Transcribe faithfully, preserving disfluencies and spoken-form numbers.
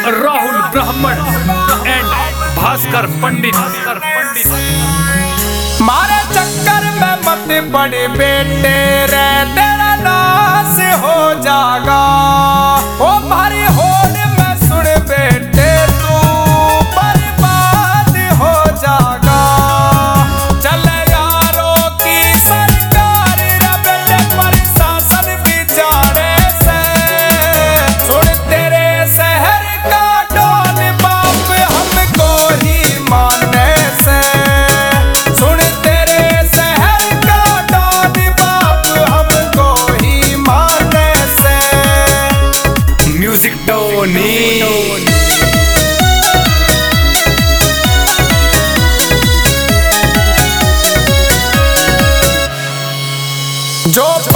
राहुल ब्राह्मण एंड भास्कर पंडित। मारे चक्कर में मत पड़े बेटे रे, तेरा नाश हो जागा। ओ भारी होड़ में सुन बेटे, तू बर्बाद हो जागा। चले यारों की सरकार रे बेटे, प्रशासन बिचारे से। सुन तेरे शहर का डॉन बाप हमको ही माने से। सुन तेरे शहर का डॉन बाप हमको ही माने से। म्यूजिक टोनी। जो